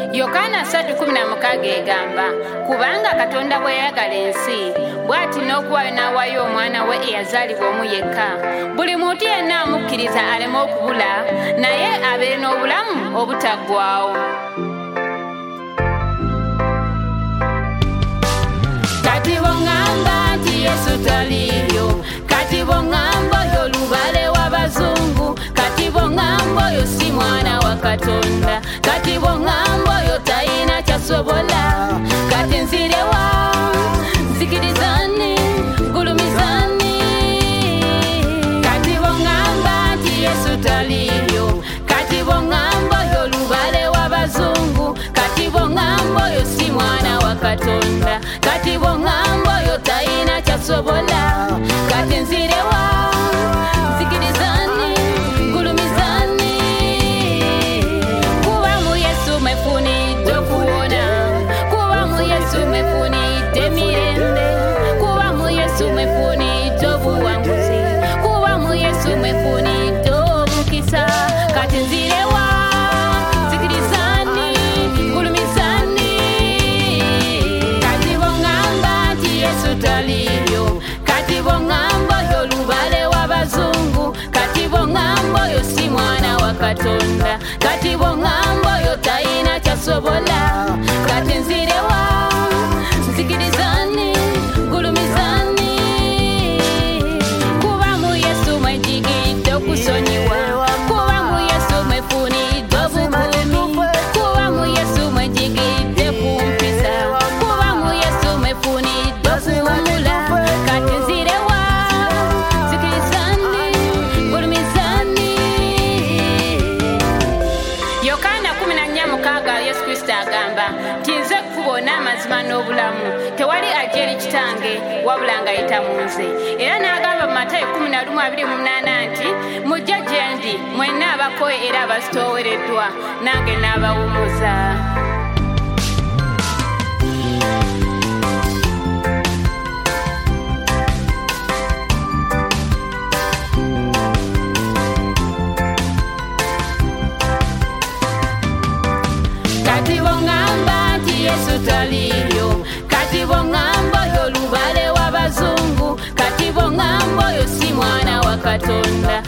Yokaana 3:16 egamba, kubanga Katonda bwe yayagala ensi bw'ati n'okuwaayo n'awaayo omwana we eyazaalibwa omu yekka, buli muntu yenna amukkiriza aleme okubula naye abeere n'obulamu obutaggwaawo. Kati bw'oŋŋamba nti Yesu taliiyo, kati bw'oŋŋamba oyo olubale w'abazungu, kati bw'oŋŋamba oyo si mwana wa Katonda, kati bw'oŋŋamba oyo talina kyasobola, kati nzirewa nzikirizani gulumizani. Kati bw'oŋŋamba nti Yesu taliiyo, kati bw'oŋŋamba oyo olubale w'abazungu, kati bw'oŋŋamba oyo si mwana wa Katonda, kati bw'oŋŋamba oyo talina kyasobola, kati nzirewa nzikirizani gulumizani. Kuba mu Yesu mwefunidde okuwona, kuba mu Yesu mwefunidde emirembe, kuba mu Yesu mwefunidde obuwanguzi, kuba mu Yesu mwefunidde omukisa, kati nzirewa nzikirizani gulumizani. Kati bw'oŋŋamba nti Yesu taliiyo, kati bw'oŋŋamba oyo olubale w'abazungu, kati bw'oŋŋamba oyo si mwana wa Katonda, kati bw'oŋŋamba oyo talina kyasobola, kati nzirewa nzikirizani gulumizani. Kuba mu Yesu mwejigidde okusonyiwa, kuba mu Yesu mwefunidde obukuumi, kuba mu Yesu mwejigidde kumpisa, kuba mu Yesu mwefunidde okuwumula, kati nzirewa nzikirizani gulumizani. Yokaana 14:6 Yesu Kristo agamba nti nze kkubo n'amazima n'obulamu, tewali ajja eri Kitange wabula ng'ayita mu nze. Era n'agamba mu Matayo 11:28 nti mujje gye ndi mwenna abakoye era abazitoowereddwa, nange n'abawummuza. Kati bw'oŋŋamba nti Yesu taliiyo, kati bw'oŋŋamba oyo olubale w'abazungu, kati bw'oŋŋamba oyo si mwana wa Katonda,